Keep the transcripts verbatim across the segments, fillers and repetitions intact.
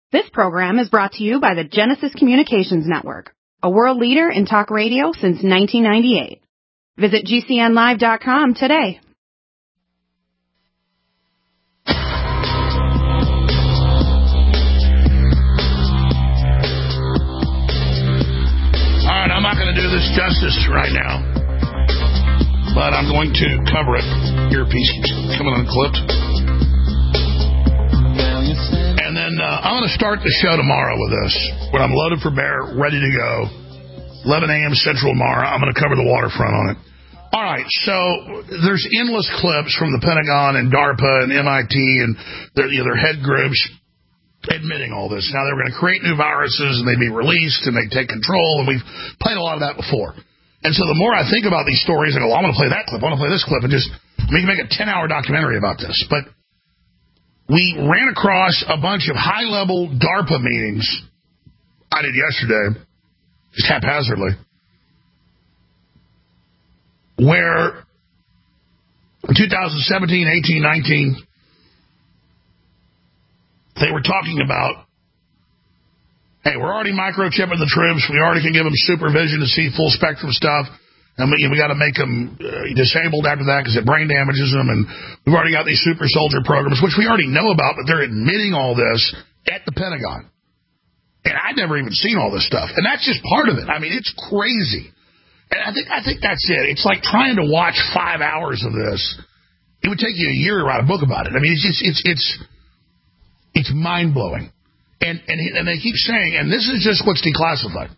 This program is brought to you by the Genesis Communications Network, a world leader in talk radio since nineteen ninety-eight. Visit G C N live dot com today. All right, I'm not going to do this justice right now, but I'm going to cover it. Earpiece keeps coming unclipped. And then uh, I'm going to start the show tomorrow with this, when I'm loaded for bear, ready to go. eleven a.m. Central tomorrow. I'm going to cover the waterfront on it. All right, so there's endless clips from the Pentagon and DARPA and M I T and their, you know, their head groups admitting all this. Now, they're going to create new viruses, and they'd be released, and they'd take control, and we've played a lot of that before. And so the more I think about these stories, I go, well, I'm going to play that clip, I want to play this clip, and just we can make a ten-hour documentary about this. But we ran across a bunch of high-level DARPA meetings. I did yesterday, just haphazardly, where in two thousand seventeen, eighteen, nineteen, they were talking about, hey, we're already microchipping the troops. We already can give them supervision to see full spectrum stuff. And we, we got to make them uh, disabled after that because it brain damages them. And we've already got these super soldier programs, which we already know about, but they're admitting all this at the Pentagon. And I'd never even seen all this stuff. And that's just part of it. I mean, it's crazy. And I think I think that's it. It's like trying to watch five hours of this. It would take you a year to write a book about it. I mean, it's just, it's it's it's mind blowing. And and and they keep saying, and this is just what's declassified.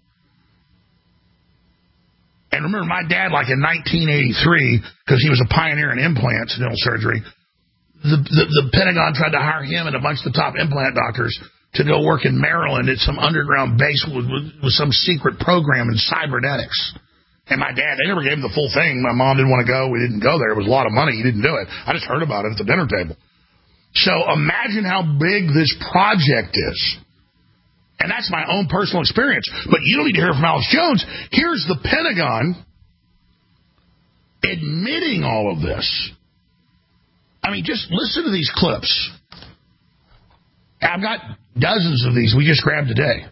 And remember, my dad, like in nineteen eighty-three, because he was a pioneer in implants, dental surgery, the, the the Pentagon tried to hire him and a bunch of the top implant doctors to go work in Maryland at some underground base with, with, with some secret program in cybernetics. And my dad, they never gave him the full thing. My mom didn't want to go. We didn't go there. It was a lot of money. He didn't do it. I just heard about it at the dinner table. So imagine how big this project is. And that's my own personal experience. But you don't need to hear from Alex Jones. Here's the Pentagon admitting all of this. I mean, just listen to these clips. I've got dozens of these we just grabbed today.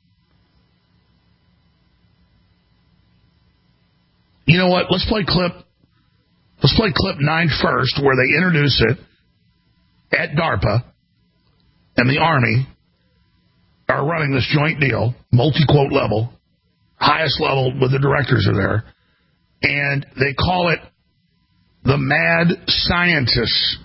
You know what? Let's play clip. Let's play clip nine first, where they introduce it at DARPA and the Army are running this joint deal, multi-quote level, highest level with the directors are there, and they call it the Mad Scientists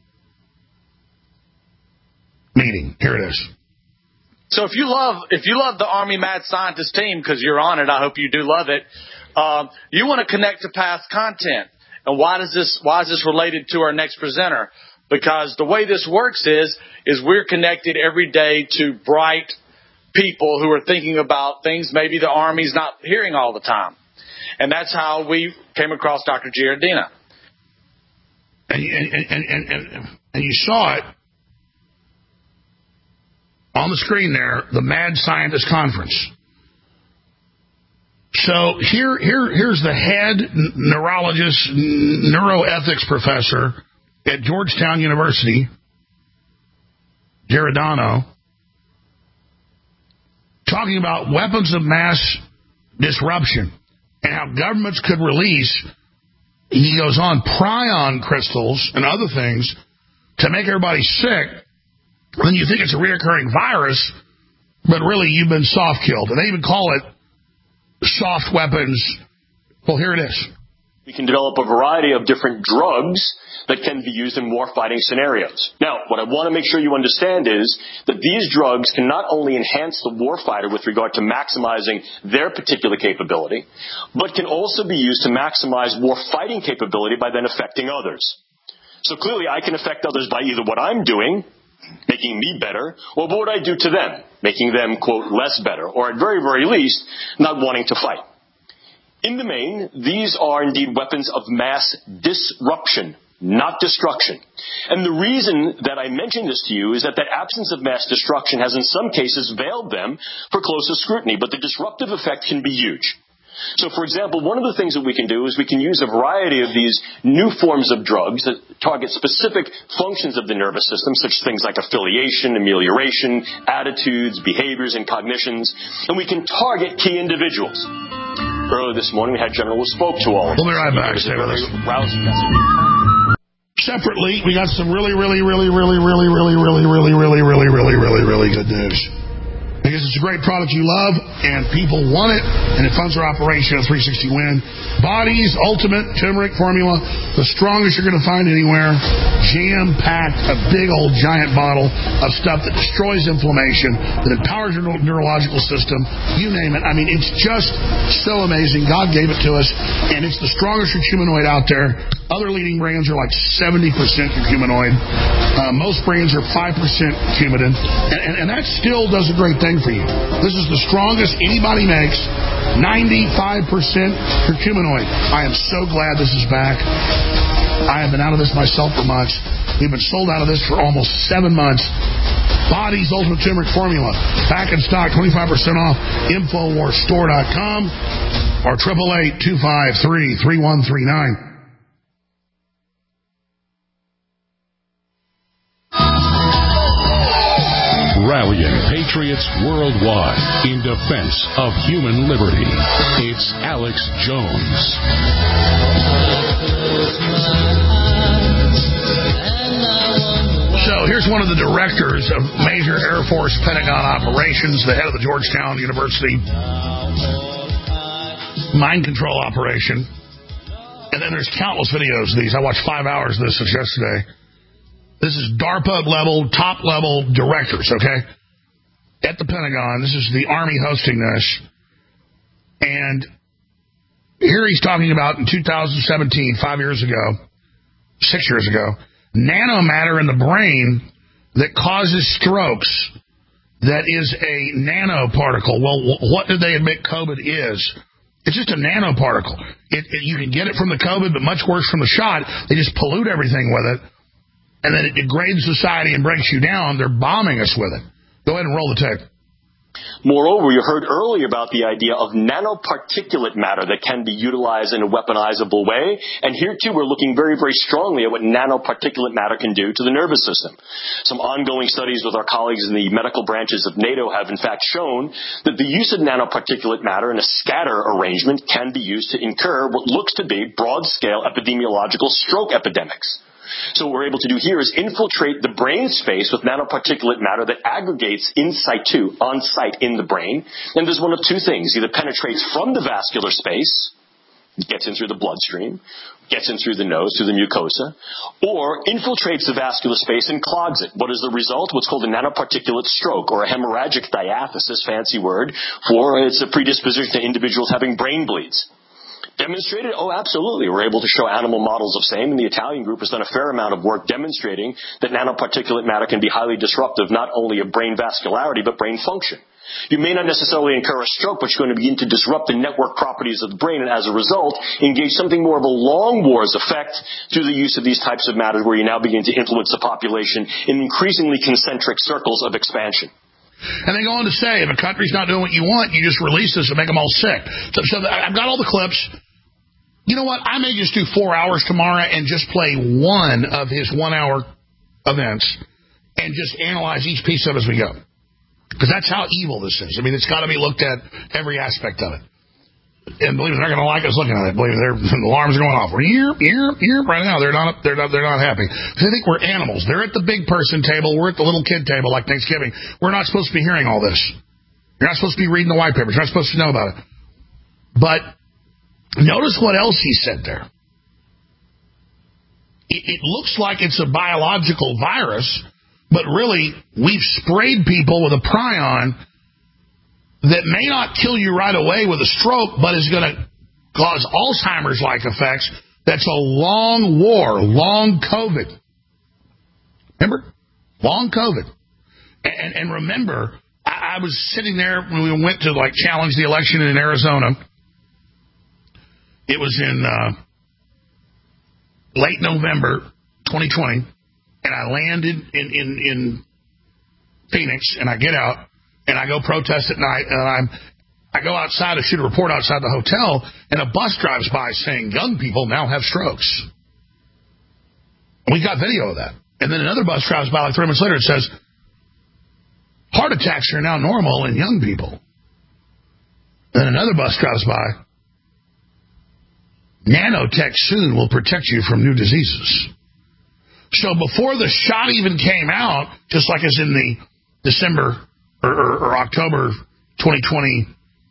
meeting. Here it is. So if you love if you love the Army Mad Scientist team, because you're on it, I hope you do love it, um, you want to connect to past content. And why does this why is this related to our next presenter? Because the way this works is, is we're connected every day to bright people who are thinking about things maybe the Army's not hearing all the time. And that's how we came across Doctor Giardina. And, and, and, and, and, and you saw it on the screen there, the Mad Scientist Conference. So here, here, here's the head neurologist, neuroethics professor at Georgetown University, Giordano, talking about weapons of mass disruption and how governments could release, he goes on, prion crystals and other things to make everybody sick. Then you think it's a reoccurring virus, but really you've been soft killed. And they even call it soft weapons. Well, here it is. We can develop a variety of different drugs that can be used in war-fighting scenarios. Now, what I want to make sure you understand is that these drugs can not only enhance the warfighter with regard to maximizing their particular capability, but can also be used to maximize war-fighting capability by then affecting others. So clearly I can affect others by either what I'm doing, making me better, or what I do to them, making them, quote, less better, or at very, very least, not wanting to fight. In the main, these are indeed weapons of mass disruption, not destruction. And the reason that I mention this to you is that that absence of mass destruction has in some cases veiled them for closer scrutiny, but the disruptive effect can be huge. So, for example, one of the things that we can do is we can use a variety of these new forms of drugs that target specific functions of the nervous system, such as things like affiliation, amelioration, attitudes, behaviors, and cognitions, and we can target key individuals. Earlier this morning, we had General who spoke to all of us. We'll be right back. Stay with us. Rousing message. Separately, we got some really, really, really, really, really, really, really, really, really, really, really, really, really good news. Because it's a great product you love, and people want it, and it funds our operation at three sixty Win. Body's Ultimate Turmeric Formula, the strongest you're going to find anywhere, jam-packed, a big old giant bottle of stuff that destroys inflammation, that empowers your neurological system, you name it. I mean, it's just so amazing. God gave it to us, and it's the strongest curcuminoid out there. Other leading brands are like seventy percent curcuminoid. Uh, most brands are five percent curcumin, and, and, and that still does a great thing for you. This is the strongest anybody makes, ninety-five percent curcuminoid. I am so glad this is back. I have been out of this myself for months. We've been sold out of this for almost seven months. Body's Ultimate Turmeric Formula, back in stock, twenty-five percent off, Infowars Store dot com or eight eight eight, two five three, three one three nine. Rallying patriots worldwide in defense of human liberty. It's Alex Jones. So here's one of the directors of major Air Force Pentagon operations, the head of the Georgetown University mind control operation. And then there's countless videos of these. I watched five hours of this yesterday. This is DARPA level, top level directors, okay? At the Pentagon. This is the Army hosting this. And here he's talking about in two thousand seventeen, five years ago, six years ago, nanomatter in the brain that causes strokes that is a nanoparticle. Well, what did they admit COVID is? It's just a nanoparticle. It, it, you can get it from the COVID, but much worse from the shot. They just pollute everything with it. And then it degrades society and breaks you down. They're bombing us with it. Go ahead and roll the tape. Moreover, you heard earlier about the idea of nanoparticulate matter that can be utilized in a weaponizable way. And here, too, we're looking very, very strongly at what nanoparticulate matter can do to the nervous system. Some ongoing studies with our colleagues in the medical branches of NATO have, in fact, shown that the use of nanoparticulate matter in a scatter arrangement can be used to incur what looks to be broad-scale epidemiological stroke epidemics. So what we're able to do here is infiltrate the brain space with nanoparticulate matter that aggregates in situ, on site in the brain. And there's one of two things. Either penetrates from the vascular space, gets in through the bloodstream, gets in through the nose, through the mucosa, or infiltrates the vascular space and clogs it. What is the result? What's called a nanoparticulate stroke, or a hemorrhagic diathesis, fancy word, for it's a predisposition to individuals having brain bleeds. Demonstrated? Oh, absolutely. We're able to show animal models of same, and the Italian group has done a fair amount of work demonstrating that nanoparticulate matter can be highly disruptive, not only of brain vascularity, but brain function. You may not necessarily incur a stroke, but you're going to begin to disrupt the network properties of the brain, and as a result, engage something more of a long wars effect through the use of these types of matters, where you now begin to influence the population in increasingly concentric circles of expansion. And they go on to say, if a country's not doing what you want, you just release this and make them all sick. So, so I've got all the clips. You know what? I may just do four hours tomorrow and just play one of his one-hour events and just analyze each piece of it as we go. Because that's how evil this is. I mean, it's got to be looked at every aspect of it. And believe me, they're not going to like us looking at it. Believe me, the alarms are going off. We're here, here, here. Right now, they're not, they're not, they're not happy. They think we're animals. They're at the big person table. We're at the little kid table like Thanksgiving. We're not supposed to be hearing all this. You're not supposed to be reading the white papers. You're not supposed to know about it. But notice what else he said there. It, it looks like it's a biological virus, but really, we've sprayed people with a prion that may not kill you right away with a stroke, but is going to cause Alzheimer's-like effects. That's a long war, long COVID. Remember? Long COVID. And, and remember, I, I was sitting there when we went to, like, challenge the election in Arizona. It was in uh, late November twenty twenty, and I landed in, in, in Phoenix, and I get out, and I go protest at night, and I'm I go outside to shoot a report outside the hotel, and a bus drives by saying young people now have strokes. We got video of that. And then another bus drives by like three months later and says, heart attacks are now normal in young people. Then another bus drives by, nanotech soon will protect you from new diseases. So before the shot even came out, just like as in the December or, or, or October twenty twenty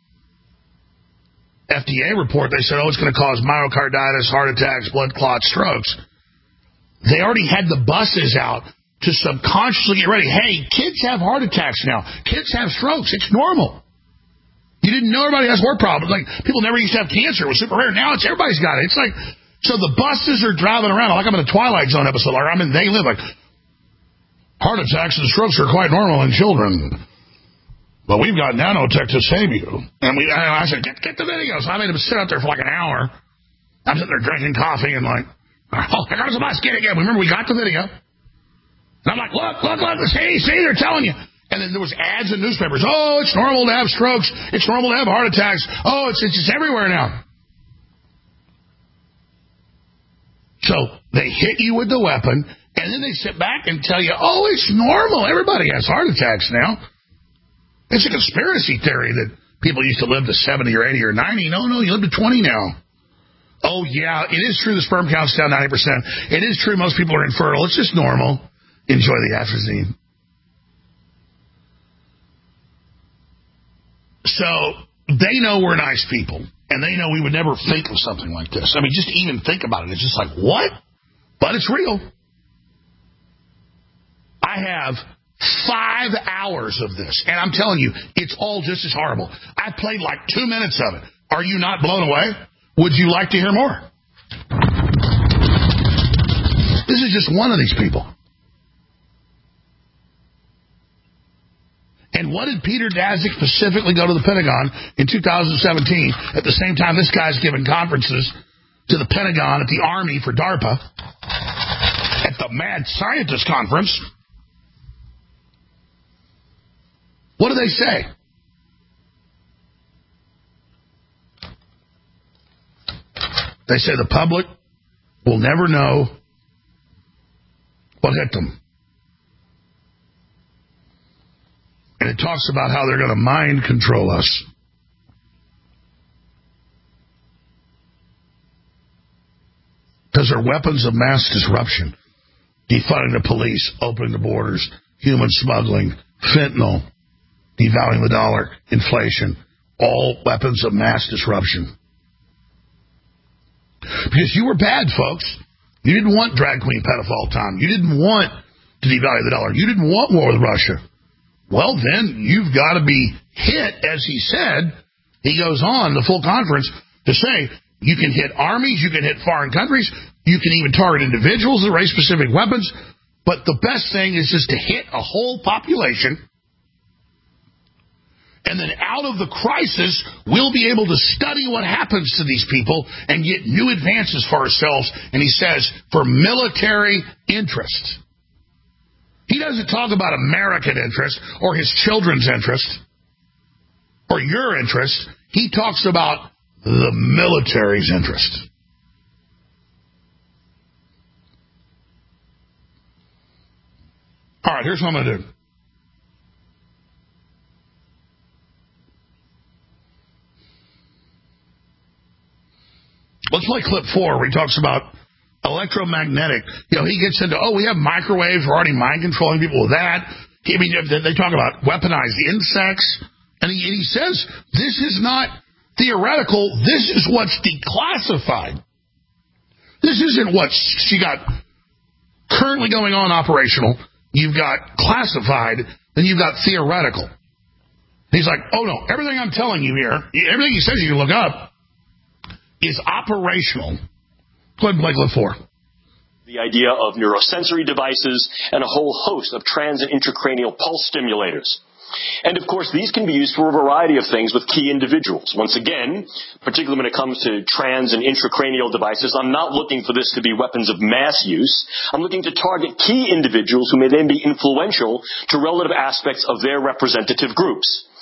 F D A report, they said, oh, it's going to cause myocarditis, heart attacks, blood clots, strokes. They already had the buses out to subconsciously get ready. Hey, kids have heart attacks now. Kids have strokes. It's normal. You didn't know everybody has heart problems. Like, people never used to have cancer. It was super rare. Now it's everybody's got it. It's like, so the buses are driving around like I'm in a Twilight Zone episode, or I'm in They Live, like, heart attacks and strokes are quite normal in children. But we've got nanotech to save you. And we, I said, get, get the video. So I made them sit out there for like an hour. I'm sitting there drinking coffee and like, oh, here comes the bus. Get it again. Remember, we got the video. And I'm like, look, look, look. See, see, they're telling you. And then there was ads in newspapers. Oh, it's normal to have strokes. It's normal to have heart attacks. Oh, it's, it's just everywhere now. So they hit you with the weapon, and then they sit back and tell you, oh, it's normal. Everybody has heart attacks now. It's a conspiracy theory that people used to live to seventy or eighty or ninety. No, no, you live to twenty now. Oh, yeah, it is true the sperm count's down ninety percent. It is true most people are infertile. It's just normal. Enjoy the atrazine. So they know we're nice people, and they know we would never think of something like this. I mean, just even think about it. It's just like, what? But it's real. I have five hours of this, and I'm telling you, it's all just as horrible. I played like two minutes of it. Are you not blown away? Would you like to hear more? This is just one of these people. And what did Peter Daszak specifically go to the Pentagon in two thousand seventeen at the same time this guy's giving conferences to the Pentagon, at the Army for DARPA, at the Mad Scientist Conference? What do they say? They say the public will never know what hit them. And it talks about how they're going to mind control us. Because they're weapons of mass disruption. Defunding the police, opening the borders, human smuggling, fentanyl, devaluing the dollar, inflation. All weapons of mass disruption. Because you were bad, folks. You didn't want drag queen pedophile Tom. You didn't want to devalue the dollar. You didn't want war with Russia. Well, then, you've got to be hit, as he said. He goes on, the full conference, to say you can hit armies, you can hit foreign countries, you can even target individuals with race-specific weapons, but the best thing is just to hit a whole population, and then out of the crisis, we'll be able to study what happens to these people and get new advances for ourselves, and he says, for military interests. He doesn't talk about American interest or his children's interest or your interest. He talks about the military's interest. All right, here's what I'm going to do. Let's play clip four where he talks about electromagnetic. You know, he gets into, oh, we have microwaves. We're already mind controlling people with that. I mean, they talk about weaponized insects. And he, and he says, this is not theoretical. This is what's declassified. This isn't what's you got currently going on operational. You've got classified. Then you've got theoretical. He's like, oh, no, everything I'm telling you here, everything he says you can look up, is operational. Go ahead and play clip four. The idea of neurosensory devices and a whole host of trans and intracranial pulse stimulators. And, of course, these can be used for a variety of things with key individuals. Once again, particularly when it comes to trans and intracranial devices, I'm not looking for this to be weapons of mass use. I'm looking to target key individuals who may then be influential to relative aspects of their representative groups.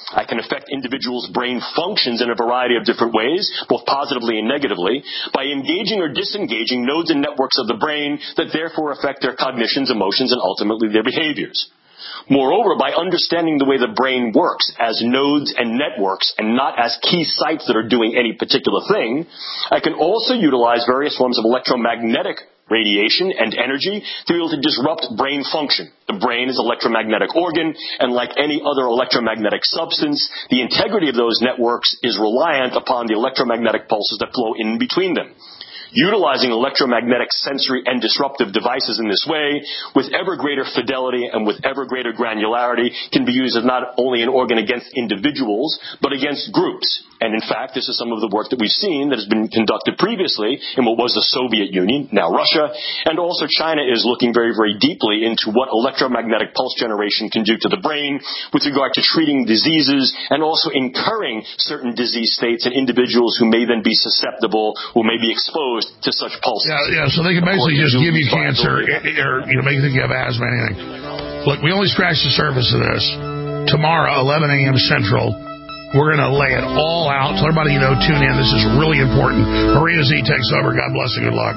I can affect individuals' brain functions in a variety of different ways, both positively and negatively, by engaging or disengaging nodes and networks of the brain that therefore affect their cognitions, emotions, and ultimately their behaviors. Moreover, by understanding the way the brain works as nodes and networks and not as key sites that are doing any particular thing, I can also utilize various forms of electromagnetic radiation and energy to be able to disrupt brain function. The brain is an electromagnetic organ, and like any other electromagnetic substance, the integrity of those networks is reliant upon the electromagnetic pulses that flow in between them. Utilizing electromagnetic sensory and disruptive devices in this way, with ever greater fidelity and with ever greater granularity, can be used as not only an organ against individuals, but against groups. And in fact, this is some of the work that we've seen that has been conducted previously in what was the Soviet Union, now Russia, and also China is looking very, very deeply into what electromagnetic pulse generation can do to the brain with regard to treating diseases and also incurring certain disease states in individuals who may then be susceptible, who may be exposed to such pulses. Yeah, yeah. So they can basically just give you cancer or, you know, make you think you have asthma or anything. Look, we only scratched the surface of this. Tomorrow, eleven a.m. Central, we're going to lay it all out. So everybody, you know, tune in. This is really important. Maria Z takes over. God bless and good luck.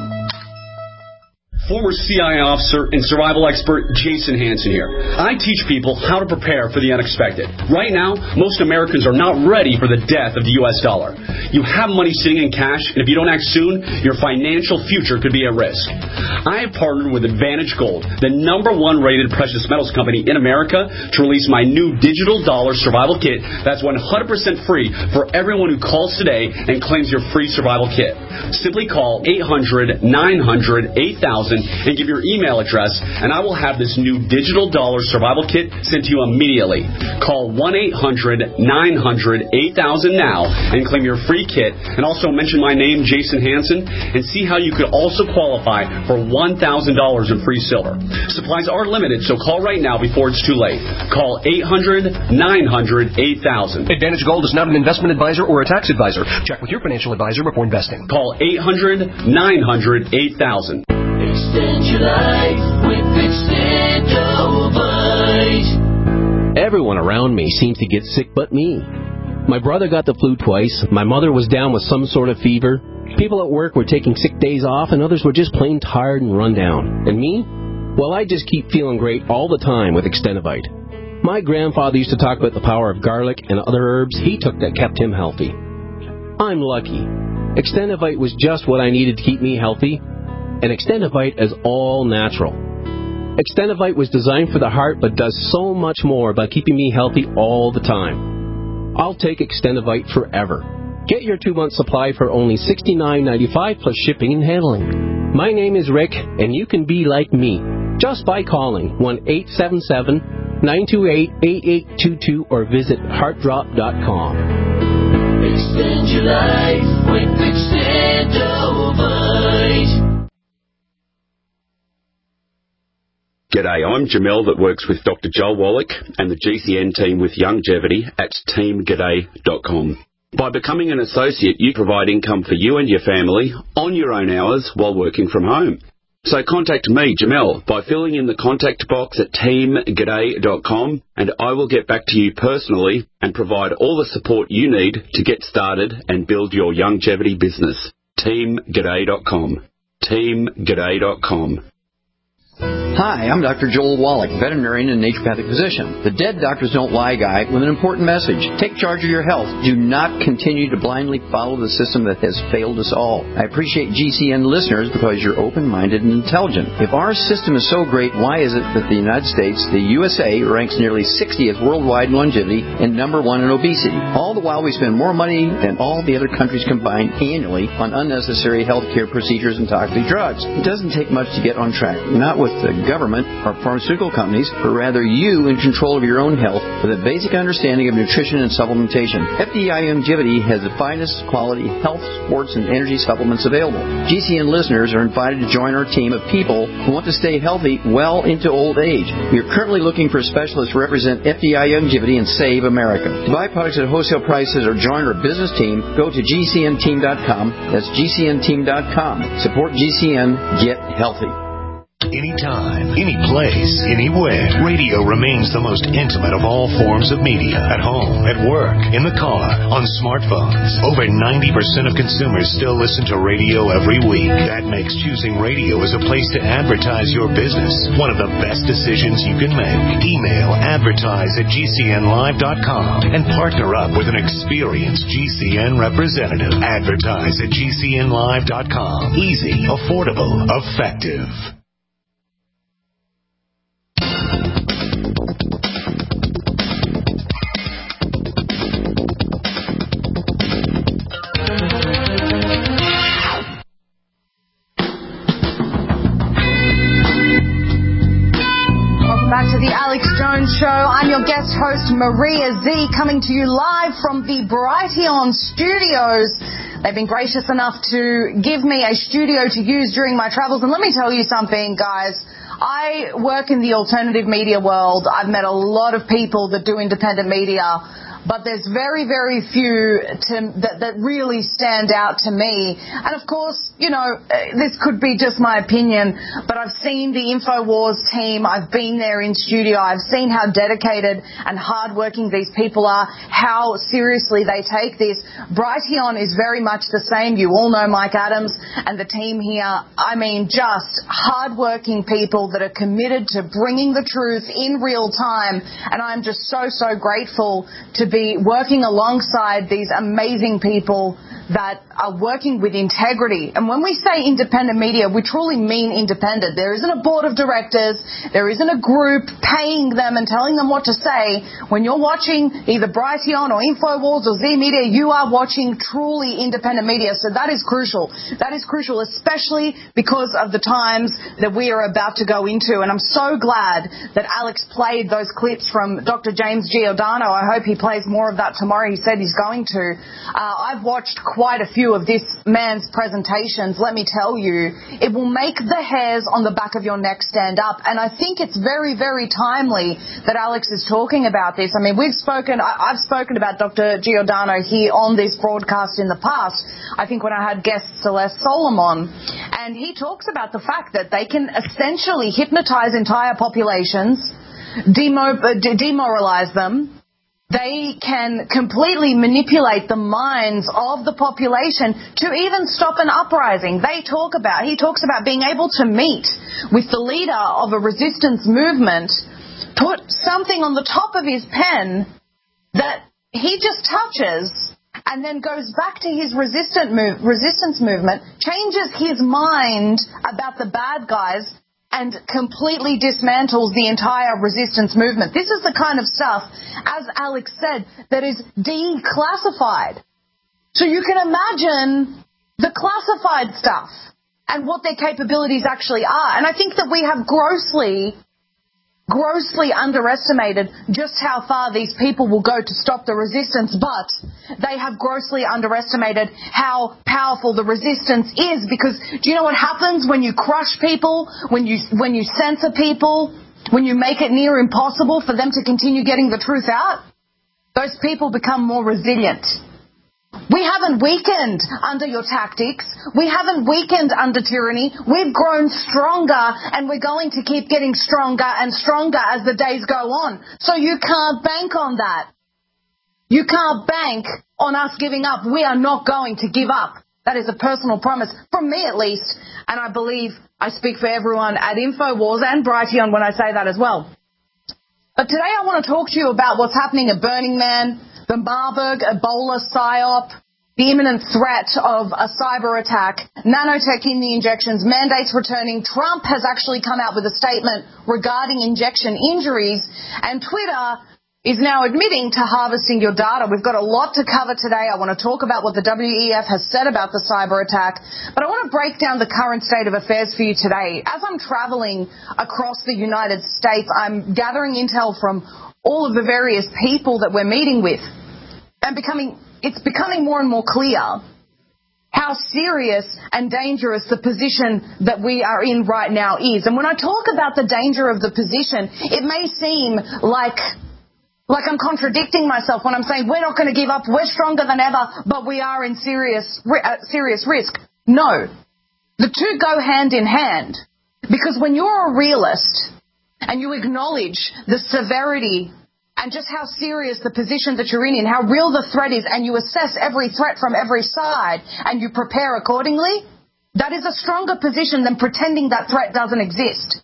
Former C I A officer and survival expert Jason Hansen here. I teach people how to prepare for the unexpected. Right now, most Americans are not ready for the death of the U S dollar. You have money sitting in cash, and if you don't act soon, your financial future could be at risk. I have partnered with Advantage Gold, the number one rated precious metals company in America, to release my new digital dollar survival kit that's one hundred percent free for everyone who calls today and claims your free survival kit. Simply call eight hundred, nine hundred, eight thousand and give your email address, and I will have this new digital dollar survival kit sent to you immediately. Call one eight hundred, nine hundred, eight thousand now and claim your free kit, and also mention my name, Jason Hansen, and see how you could also qualify for one thousand dollars in free silver. Supplies are limited, so call right now before it's too late. Call eight hundred, nine hundred, eight thousand. Advantage Gold is not an investment advisor or a tax advisor. Check with your financial advisor before investing. Call eight hundred, nine hundred, eight thousand. Extend your life with Extendovite. Everyone around me seems to get sick but me. My brother got the flu twice, my mother was down with some sort of fever, people at work were taking sick days off, and others were just plain tired and run down. And me? Well, I just keep feeling great all the time with Extendovite. My grandfather used to talk about the power of garlic and other herbs he took that kept him healthy. I'm lucky. Extendovite was just what I needed to keep me healthy. And Extendovite is all natural. Extendovite was designed for the heart but does so much more by keeping me healthy all the time. I'll take Extendovite forever. Get your two-month supply for only sixty-nine ninety-five plus shipping and handling. My name is Rick, and you can be like me just by calling one eight seven seven, nine two eight, eight eight two two or visit heart drop dot com. Extend your life with Extendovite. G'day, I'm Jamel that works with Doctor Joel Wallach and the G C N team with Longevity at team g'day dot com. By becoming an associate, you provide income for you and your family on your own hours while working from home. So contact me, Jamel, by filling in the contact box at team g'day dot com, and I will get back to you personally and provide all the support you need to get started and build your longevity business. team g'day dot com. team g'day dot com. Hi, I'm Doctor Joel Wallach, veterinarian and naturopathic physician. The Dead Doctors Don't Lie guy with an important message. Take charge of your health. Do not continue to blindly follow the system that has failed us all. I appreciate G C N listeners because you're open-minded and intelligent. If our system is so great, why is it that the United States, the U S A, ranks nearly sixtieth worldwide in longevity and number one in obesity? All the while we spend more money than all the other countries combined annually on unnecessary health care procedures and toxic drugs. It doesn't take much to get on track. Not with the government or pharmaceutical companies, but rather you in control of your own health with a basic understanding of nutrition and supplementation. F D I Longevity has the finest quality health, sports, and energy supplements available. G C N listeners are invited to join our team of people who want to stay healthy well into old age. We are currently looking for specialists to represent F D I Longevity and Save America. To buy products at wholesale prices or join our business team, go to G C N team dot com. That's G C N team dot com. Support G C N. Get healthy. Anytime, any place, anywhere. Radio remains the most intimate of all forms of media. At home, at work, in the car, on smartphones. Over ninety percent of consumers still listen to radio every week. That makes choosing radio as a place to advertise your business one of the best decisions you can make. Email advertise at G C N live dot com and partner up with an experienced G C N representative. Advertise at G C N live dot com. Easy, affordable, effective. Back to the Alex Jones Show. I'm your guest host, Maria Z, coming to you live from the Brighteon studios. They've been gracious enough to give me a studio to use during my travels. And let me tell you something, guys. I work in the alternative media world. I've met a lot of people that do independent media, but there's very, very few to, that, that really stand out to me. And, of course, you know, this could be just my opinion, but I've seen the InfoWars team. I've been there in studio. I've seen how dedicated and hardworking these people are, how seriously they take this. Brighteon is very much the same. You all know Mike Adams and the team here. I mean, just hardworking people that are committed to bringing the truth in real time. And I'm just so, so grateful to be working alongside these amazing people that are working with integrity. And when we say independent media, we truly mean independent. There isn't a board of directors. There isn't a group paying them and telling them what to say. When you're watching either Brighteon or InfoWars or Z Media, you are watching truly independent media. So that is crucial. That is crucial, especially because of the times that we are about to go into. And I'm so glad that Alex played those clips from Doctor James Giordano. I hope he plays more of that tomorrow. He said he's going to. Uh, I've watched quite a few of this man's presentations. Let me tell you, it will make the hairs on the back of your neck stand up. And I think it's very, very timely that Alex is talking about this. I mean, we've spoken, I, I've spoken about Doctor Giordano here on this broadcast in the past. I think when I had guest Celeste Solomon, and he talks about the fact that they can essentially hypnotize entire populations, demo, uh, demoralize them. They can completely manipulate the minds of the population to even stop an uprising. They talk about, he talks about being able to meet with the leader of a resistance movement, put something on the top of his pen that he just touches and then goes back to his resistant move, resistance movement, changes his mind about the bad guys, and completely dismantles the entire resistance movement. This is the kind of stuff, as Alex said, that is declassified. So you can imagine the classified stuff and what their capabilities actually are. And I think that we have grossly, grossly underestimated just how far these people will go to stop the resistance, but they have grossly underestimated how powerful the resistance is, because do you know what happens when you crush people, when you when you censor people, when you make it near impossible for them to continue getting the truth out? Those people become more resilient. We haven't weakened under your tactics. We haven't weakened under tyranny. We've grown stronger, and we're going to keep getting stronger and stronger as the days go on. So you can't bank on that. You can't bank on us giving up. We are not going to give up. That is a personal promise, from me at least, and I believe I speak for everyone at InfoWars and Brighteon when I say that as well. But today I want to talk to you about what's happening at Burning Man, the Marburg Ebola psyop, the imminent threat of a cyber attack, nanotech in the injections, mandates returning. Trump has actually come out with a statement regarding injection injuries, and Twitter is now admitting to harvesting your data. We've got a lot to cover today. I want to talk about what the W E F has said about the cyber attack, but I want to break down the current state of affairs for you today. As I'm traveling across the United States, I'm gathering intel from all of the various people that we're meeting with, and becoming it's becoming more and more clear how serious and dangerous the position that we are in right now is. And when I talk about the danger of the position, it may seem like Like I'm contradicting myself when I'm saying we're not going to give up, we're stronger than ever, but we are in serious, uh, serious risk. No. The two go hand in hand. Because when you're a realist and you acknowledge the severity and just how serious the position that you're in and how real the threat is, and you assess every threat from every side and you prepare accordingly, that is a stronger position than pretending that threat doesn't exist.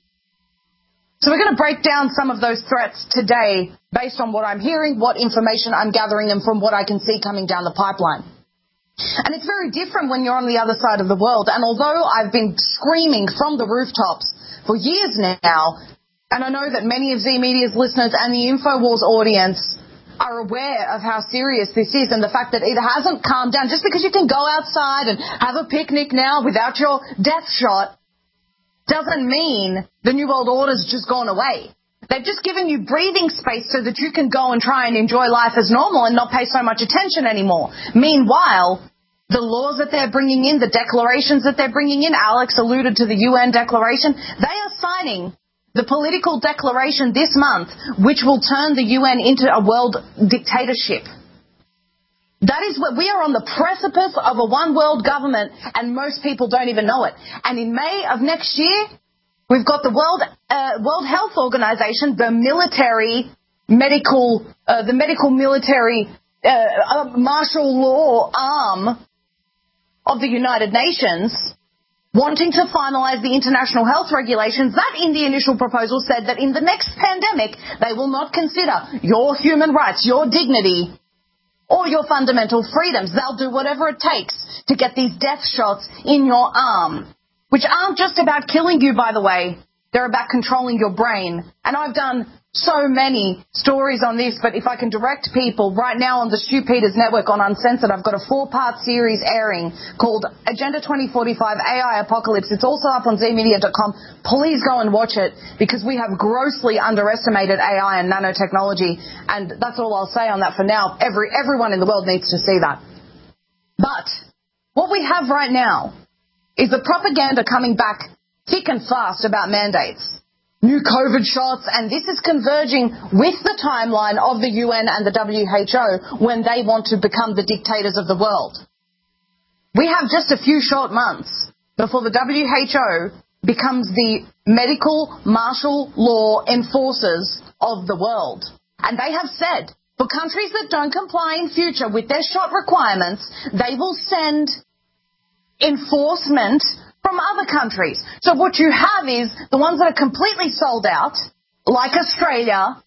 So we're going to break down some of those threats today based on what I'm hearing, what information I'm gathering, and from what I can see coming down the pipeline. And it's very different when you're on the other side of the world. And although I've been screaming from the rooftops for years now, and I know that many of Z Media's listeners and the InfoWars audience are aware of how serious this is and the fact that it hasn't calmed down. Just because you can go outside and have a picnic now without your death shot doesn't mean the New World Order's just gone away. They've just given you breathing space so that you can go and try and enjoy life as normal and not pay so much attention anymore. Meanwhile, the laws that they're bringing in, the declarations that they're bringing in, Alex alluded to the U N declaration, they are signing the political declaration this month, which will turn the U N into a world dictatorship. That is what we are on the precipice of a one world government, and most people don't even know it. And in May of next year, we've got the World uh, World Health Organization, the military medical, uh, the medical military uh, uh, martial law arm of the United Nations, wanting to finalize the international health regulations that in the initial proposal said that in the next pandemic, they will not consider your human rights, your dignity, or your fundamental freedoms. They'll do whatever it takes to get these death shots in your arm, which aren't just about killing you, by the way. They're about controlling your brain. And I've done so many stories on this, but if I can direct people, right now on the Stu Peters Network on Uncensored, I've got a four-part series airing called Agenda twenty forty-five A I Apocalypse. It's also up on Z media dot com. Please go and watch it, because we have grossly underestimated A I and nanotechnology, and that's all I'll say on that for now. Every Everyone in the world needs to see that. But what we have right now is the propaganda coming back thick and fast about mandates, new COVID shots, and this is converging with the timeline of the U N and the W H O when they want to become the dictators of the world. We have just a few short months before the W H O becomes the medical martial law enforcers of the world. And they have said, for countries that don't comply in future with their shot requirements, they will send enforcement from other countries. So what you have is the ones that are completely sold out, like Australia.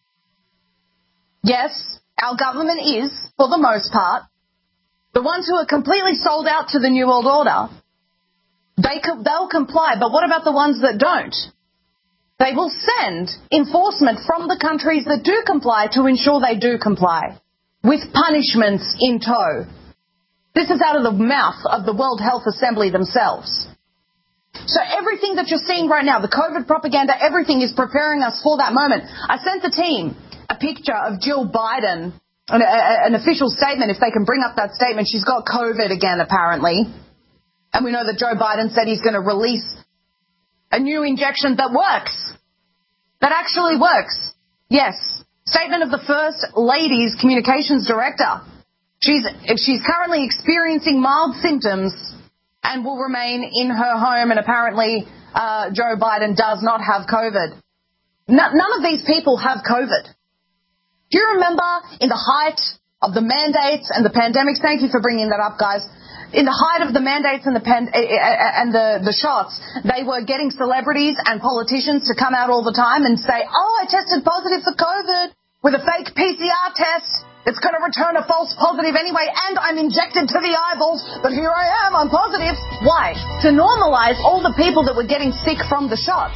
Yes, our government is, for the most part. The ones who are completely sold out to the New World Order, they, they'll comply. But what about the ones that don't? They will send enforcement from the countries that do comply to ensure they do comply, with punishments in tow. This is out of the mouth of the World Health Assembly themselves. So everything that you're seeing right now, the COVID propaganda, everything is preparing us for that moment. I sent the team a picture of Jill Biden, an, a, an official statement, if they can bring up that statement. She's got COVID again, apparently. And we know that Joe Biden said he's going to release a new injection that works, that actually works. Yes. Statement of the First Lady's Communications Director. She's, she's currently experiencing mild symptoms and will remain in her home, and apparently uh, Joe Biden does not have COVID. No, none of these people have COVID. Do you remember in the height of the mandates and the pandemics? Thank you for bringing that up, guys. In the height of the mandates and the pan, and the, the shots, they were getting celebrities and politicians to come out all the time and say, oh, I tested positive for COVID with a fake P C R test. It's going to return a false positive anyway, and I'm injected to the eyeballs, but here I am, I'm positive. Why? To normalize all the people that were getting sick from the shots.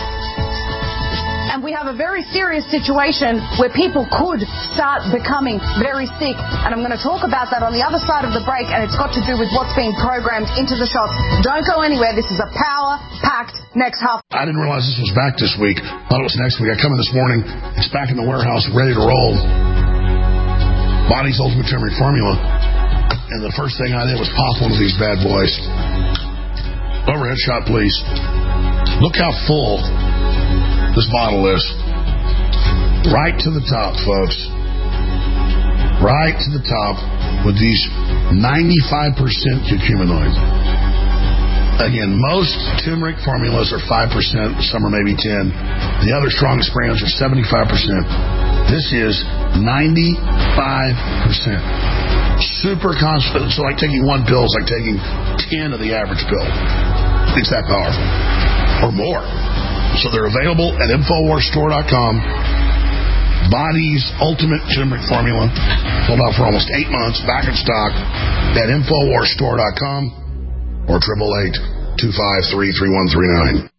And we have a very serious situation where people could start becoming very sick. And I'm going to talk about that on the other side of the break, and it's got to do with what's being programmed into the shots. Don't go anywhere. This is a power-packed next half. I didn't realize this was back this week. I thought it was next week. I come in this morning. It's back in the warehouse, ready to roll. Body's Ultimate Turmeric Formula. And the first thing I did was pop one of these bad boys. Overhead shot, please. Look how full this bottle is. Right to the top, folks. Right to the top with these ninety-five percent curcuminoid. Again, most turmeric formulas are five percent, some are maybe ten. The other strongest brands are seventy-five percent. This is ninety-five percent. Super concentrated. So like taking one pill is like taking ten of the average pill. It's that powerful. Or more. So they're available at Infowars Store dot com. Body's Ultimate Turmeric Formula. Sold out for almost eight months. Back in stock at Infowars Store dot com or eight eight eight, two five three, three one three nine.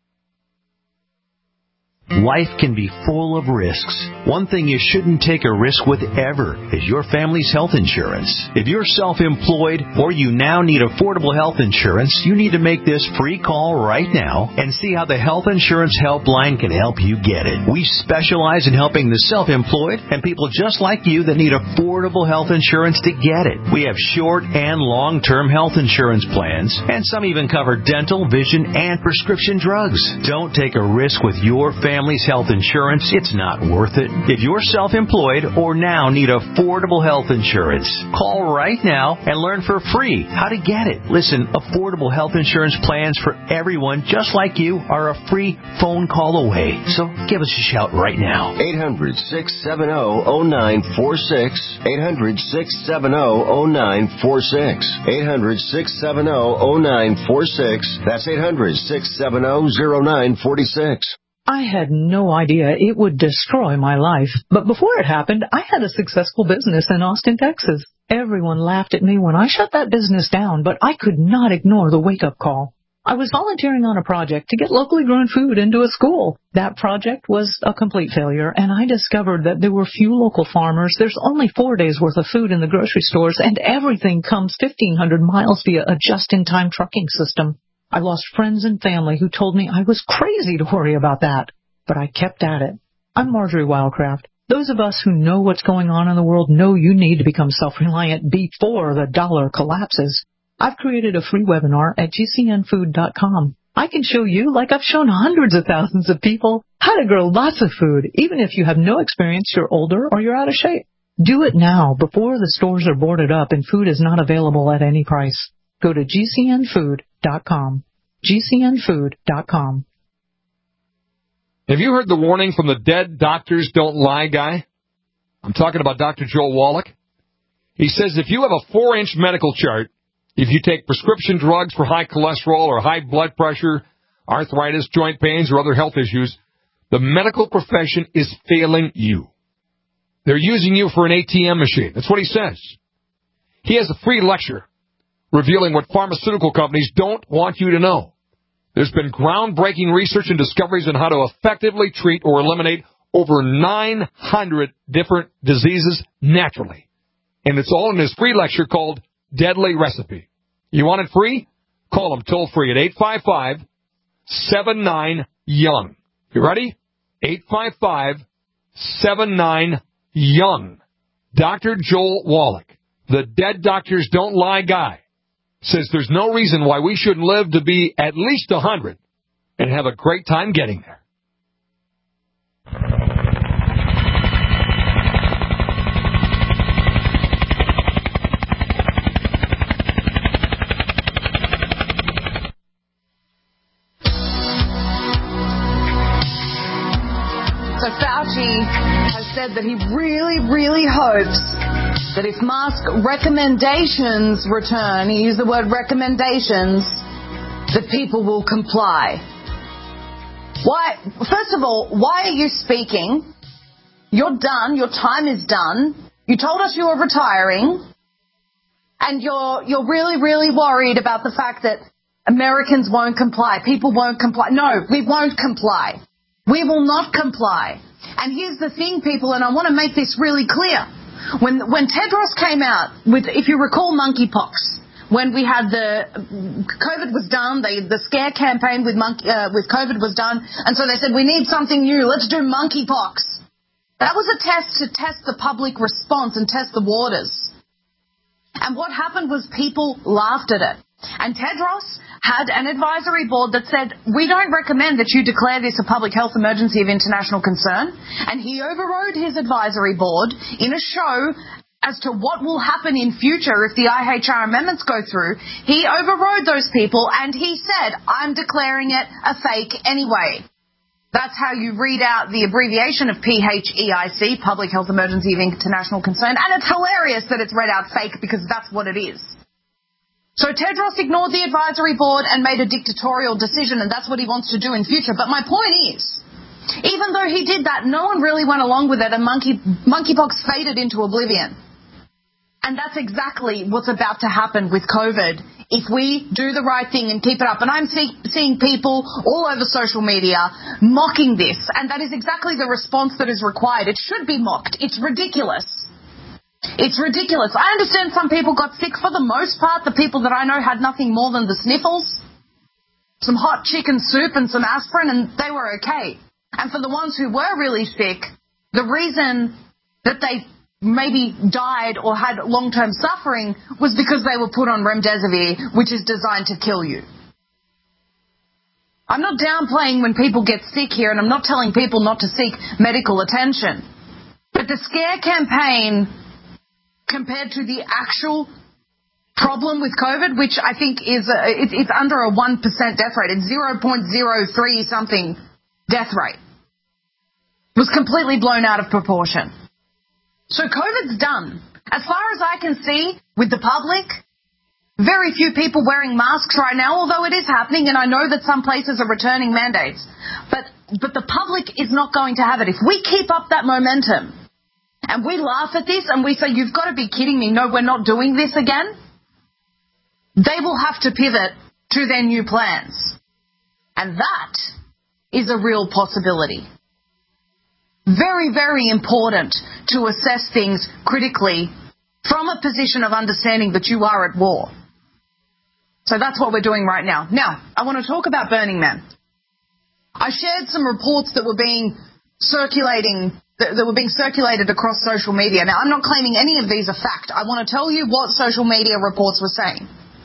Life can be full of risks. One thing you shouldn't take a risk with ever is your family's health insurance. If you're self-employed or you now need affordable health insurance, you need to make this free call right now and see how the Health Insurance Helpline can help you get it. We specialize in helping the self-employed and people just like you that need affordable health insurance to get it. We have short and long-term health insurance plans, and some even cover dental, vision, and prescription drugs. Don't take a risk with your family. Family's health insurance, it's not worth it. If you're self-employed or now need affordable health insurance, call right now and learn for free how to get it. Listen, affordable health insurance plans for everyone just like you are a free phone call away. So give us a shout right now. eight hundred, six seven zero, zero nine four six. eight hundred, six seven zero, zero nine four six. eight hundred, six seven zero, zero nine four six. That's eight hundred, six seven zero, zero nine four six. I had no idea it would destroy my life. But before it happened, I had a successful business in Austin, Texas. Everyone laughed at me when I shut that business down, but I could not ignore the wake-up call. I was volunteering on a project to get locally grown food into a school. That project was a complete failure, and I discovered that there were few local farmers. There's only four days' worth of food in the grocery stores, and everything comes fifteen hundred miles via a just-in-time trucking system. I lost friends and family who told me I was crazy to worry about that, but I kept at it. I'm Marjorie Wildcraft. Those of us who know what's going on in the world know you need to become self-reliant before the dollar collapses. I've created a free webinar at G C N food dot com. I can show you, like I've shown hundreds of thousands of people, how to grow lots of food, even if you have no experience, you're older, or you're out of shape. Do it now, before the stores are boarded up and food is not available at any price. Go to G C N food dot com. G C N food dot com. Have you heard the warning from the Dead Doctors Don't Lie guy? I'm talking about Doctor Joel Wallach. He says if you have a four-inch medical chart, if you take prescription drugs for high cholesterol or high blood pressure, arthritis, joint pains, or other health issues, the medical profession is failing you. They're using you for an A T M machine. That's what he says. He has a free lecture revealing what pharmaceutical companies don't want you to know. There's been groundbreaking research and discoveries on how to effectively treat or eliminate over nine hundred different diseases naturally. And it's all in his free lecture called Deadly Recipe. You want it free? Call him toll free at eight five five, seven nine, young. You ready? eight five five, seven nine, young. Doctor Joel Wallach, the Dead Doctors Don't Lie guy, says there's no reason why we shouldn't live to be at least one hundred and have a great time getting there. So Fauci has said that he really, really hopes that if mask recommendations return, he used the word recommendations, that people will comply. Why? First of all, why are you speaking? You're done. Your time is done. You told us you were retiring, and you're you're really, really worried about the fact that Americans won't comply. People won't comply. No, we won't comply. We will not comply. And here's the thing, people, and I want to make this really clear. When when Tedros came out with, if you recall, monkeypox, when we had the COVID was done, they, the scare campaign with monkey, uh, with COVID was done, and so they said, we need something new, let's do monkeypox. That was a test to test the public response and test the waters. And what happened was people laughed at it. And Tedros had an advisory board that said, we don't recommend that you declare this a public health emergency of international concern. And he overrode his advisory board in a show as to what will happen in future if the I H R amendments go through, he overrode those people and he said, I'm declaring it a fake anyway. That's how you read out the abbreviation of P H E I C, Public Health Emergency of International Concern, and it's hilarious that it's read out fake because that's what it is. So Tedros ignored the advisory board and made a dictatorial decision, and that's what he wants to do in future. But my point is, even though he did that, no one really went along with it, and monkey, monkeypox faded into oblivion. And that's exactly what's about to happen with COVID if we do the right thing and keep it up. And I'm see, seeing people all over social media mocking this, and that is exactly the response that is required. It should be mocked. It's ridiculous. It's ridiculous. I understand some people got sick. For the most part, the people that I know had nothing more than the sniffles, some hot chicken soup and some aspirin, and they were okay. And for the ones who were really sick, the reason that they maybe died or had long-term suffering was because they were put on remdesivir, which is designed to kill you. I'm not downplaying when people get sick here, and I'm not telling people not to seek medical attention. But the scare campaign, compared to the actual problem with COVID, which I think is a, it, it's under a one percent death rate, it's zero point zero three something death rate, was completely blown out of proportion. So COVID's done. As far as I can see, with the public, very few people wearing masks right now, although it is happening, and I know that some places are returning mandates. But but the public is not going to have it. If we keep up that momentum, and we laugh at this, and we say, you've got to be kidding me, no, we're not doing this again, they will have to pivot to their new plans. And that is a real possibility. Very, very important to assess things critically from a position of understanding that you are at war. So that's what we're doing right now. Now, I want to talk about Burning Man. I shared some reports that were being circulating, that, that were being circulated across social media. Now, I'm not claiming any of these are fact. I want to tell you what social media reports were saying.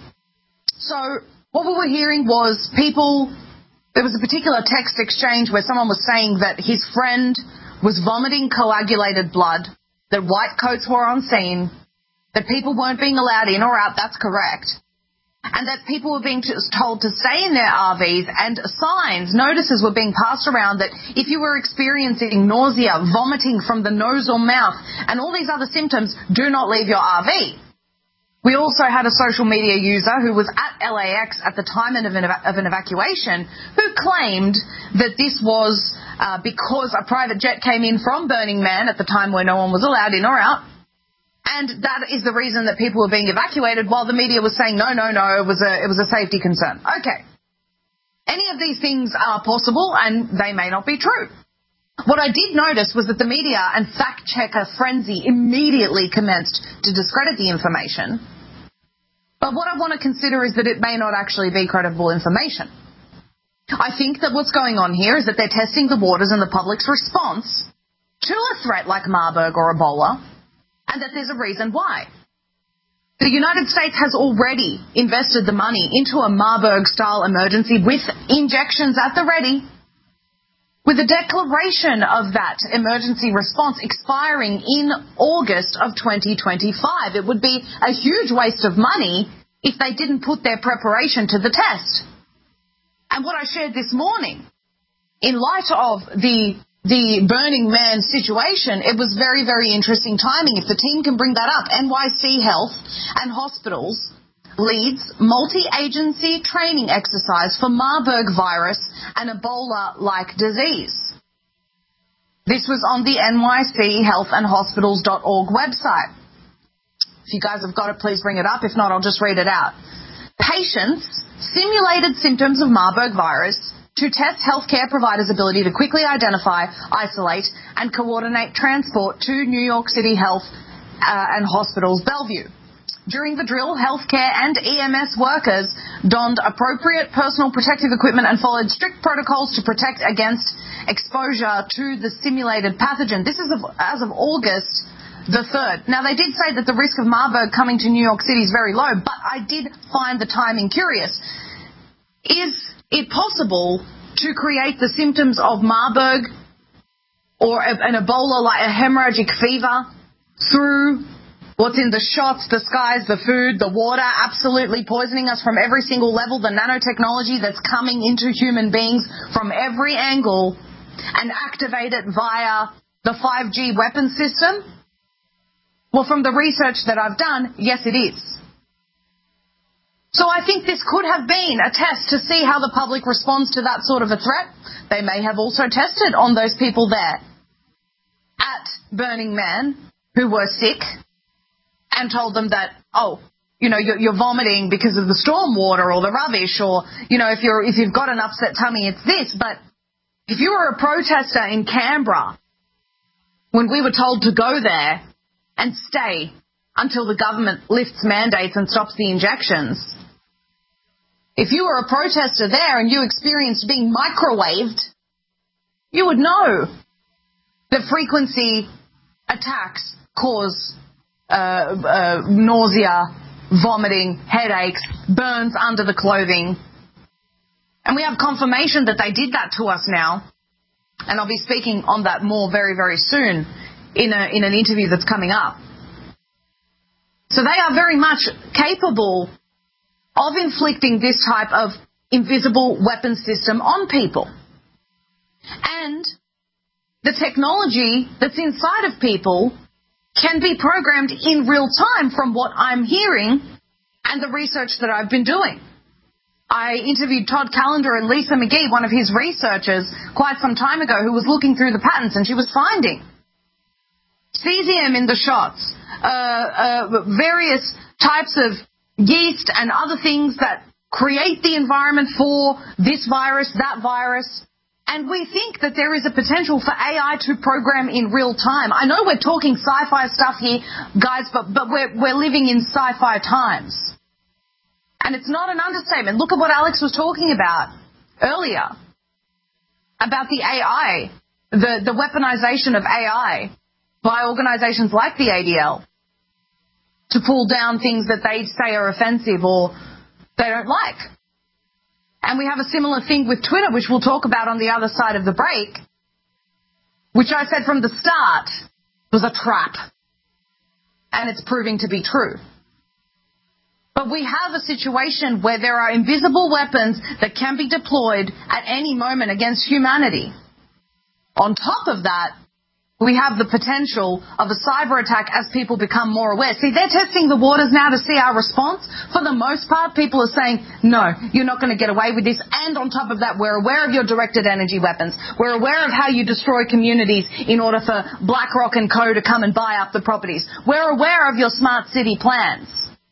So what we were hearing was people, there was a particular text exchange where someone was saying that his friend was vomiting coagulated blood, that white coats were on scene, that people weren't being allowed in or out, that's correct, and that people were being told to stay in their R Vs, and signs, notices were being passed around that if you were experiencing nausea, vomiting from the nose or mouth, and all these other symptoms, do not leave your R V. We also had a social media user who was at L A X at the time of an, of an evacuation who claimed that this was uh, because a private jet came in from Burning Man at the time where no one was allowed in or out, and that is the reason that people were being evacuated, while the media was saying, no, no, no, it was a, it was a safety concern. Okay. Any of these things are possible, and they may not be true. What I did notice was that the media and fact-checker frenzy immediately commenced to discredit the information. But what I want to consider is that it may not actually be credible information. I think that what's going on here is that they're testing the waters and the public's response to a threat like Marburg or Ebola, and that there's a reason why. The United States has already invested the money into a Marburg-style emergency with injections at the ready, with a declaration of that emergency response expiring in August of twenty twenty-five. It would be a huge waste of money if they didn't put their preparation to the test. And what I shared this morning, in light of the the Burning Man situation, it was very, very interesting timing. If the team can bring that up, N Y C Health and Hospitals leads multi-agency training exercise for Marburg virus and Ebola-like disease. This was on the N Y C health and hospitals dot org website. If you guys have got it, please bring it up. If not, I'll just read it out. Patients simulated symptoms of Marburg virus to test healthcare providers' ability to quickly identify, isolate, and coordinate transport to New York City Health uh, and Hospitals Bellevue. During the drill, healthcare and E M S workers donned appropriate personal protective equipment and followed strict protocols to protect against exposure to the simulated pathogen. This is as of August the third. Now, they did say that the risk of Marburg coming to New York City is very low, but I did find the timing curious. Is it possible to create the symptoms of Marburg or an Ebola, like a hemorrhagic fever, through what's in the shots, the skies, the food, the water, absolutely poisoning us from every single level, the nanotechnology that's coming into human beings from every angle and activate it via the five G weapon system? Well, from the research that I've done, yes, it is. So I think this could have been a test to see how the public responds to that sort of a threat. They may have also tested on those people there at Burning Man who were sick and told them that, oh, you know, you're, you're vomiting because of the storm water or the rubbish, or, you know, if you're if you've got an upset tummy, it's this. But if you were a protester in Canberra when we were told to go there and stay until the government lifts mandates and stops the injections, if you were a protester there and you experienced being microwaved, you would know that frequency attacks cause uh, uh, nausea, vomiting, headaches, burns under the clothing. And we have confirmation that they did that to us now. And I'll be speaking on that more very, very soon in a in an interview that's coming up. So they are very much capable of inflicting this type of invisible weapon system on people. And the technology that's inside of people can be programmed in real time from what I'm hearing and the research that I've been doing. I interviewed Todd Callender and Lisa McGee, one of his researchers, quite some time ago, who was looking through the patents, and she was finding cesium in the shots, uh, uh, various types of yeast and other things that create the environment for this virus, that virus. And we think that there is a potential for A I to program in real time. I know we're talking sci-fi stuff here, guys, but, but we're, we're living in sci-fi times. And it's not an understatement. Look at what Alex was talking about earlier, about the A I, the, the weaponization of A I by organizations like the A D L to pull down things that they say are offensive or they don't like. And we have a similar thing with Twitter, which we'll talk about on the other side of the break, which I said from the start was a trap. And it's proving to be true. But we have a situation where there are invisible weapons that can be deployed at any moment against humanity. On top of that, we have the potential of a cyber attack as people become more aware. See, they're testing the waters now to see our response. For the most part, people are saying, no, you're not going to get away with this. And on top of that, we're aware of your directed energy weapons. We're aware of how you destroy communities in order for BlackRock and co to come and buy up the properties. We're aware of your smart city plans.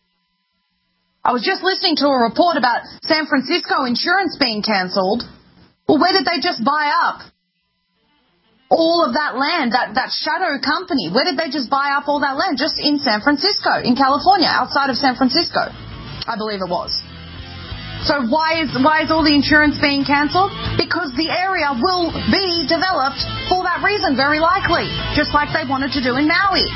I was just listening to a report about San Francisco insurance being cancelled. Well, where did they just buy up all of that land, that, that shadow company? Where did they just buy up all that land? Just in San Francisco, in California, outside of San Francisco, I believe it was. So why is why is all the insurance being cancelled? Because the area will be developed for that reason, very likely, just like they wanted to do in Maui.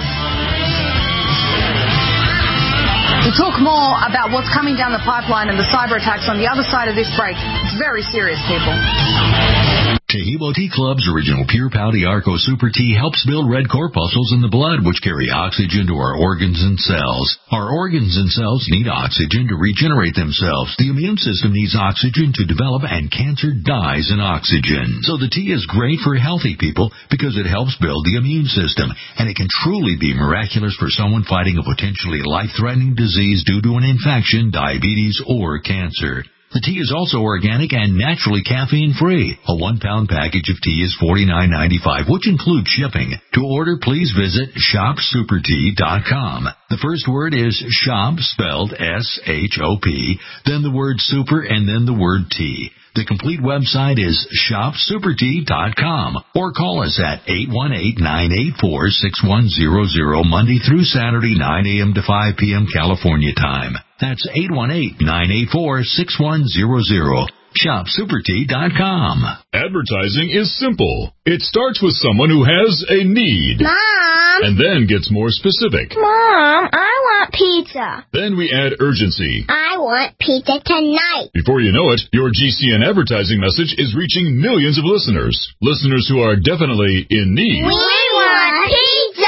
We'll talk more about what's coming down the pipeline and the cyber attacks on the other side of this break. It's very serious, people. Taheebo Tea Club's original Pure Pouty Arco Super Tea helps build red corpuscles in the blood, which carry oxygen to our organs and cells. Our organs and cells need oxygen to regenerate themselves. The immune system needs oxygen to develop, and cancer dies in oxygen. So the tea is great for healthy people because it helps build the immune system, and it can truly be miraculous for someone fighting a potentially life-threatening disease due to an infection, diabetes, or cancer. The tea is also organic and naturally caffeine-free. A one-pound package of tea is forty-nine ninety-five, which includes shipping. To order, please visit shop super tea dot com. The first word is shop, spelled S H O P, then the word super, and then the word tea. The complete website is shop super tea dot com, or call us at eight one eight, nine eight four, six one zero zero Monday through Saturday, nine a.m. to five p.m. California time. That's eight one eight, nine eight four, six one zero zero. shop super tea dot com. Advertising is simple. It starts with someone who has a need. Mom! And then gets more specific. Mom, I want pizza. Then we add urgency. I want pizza tonight. Before you know it, your G C N advertising message is reaching millions of listeners. Listeners who are definitely in need. We want pizza!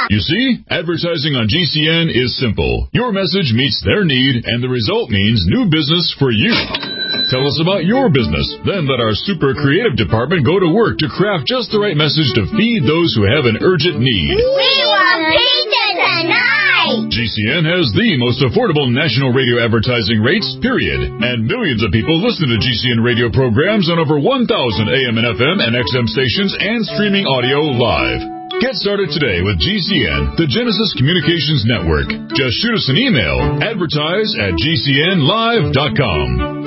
You see, advertising on G C N is simple. Your message meets their need, and the result means new business for you. Tell us about your business. Then let our super creative department go to work to craft just the right message to feed those who have an urgent need. We want pizza tonight! G C N has the most affordable national radio advertising rates, period. And millions of people listen to G C N radio programs on over one thousand A M and F M and X M stations and streaming audio live. Get started today with G C N, the Genesis Communications Network. Just shoot us an email, advertise at G C N live dot com.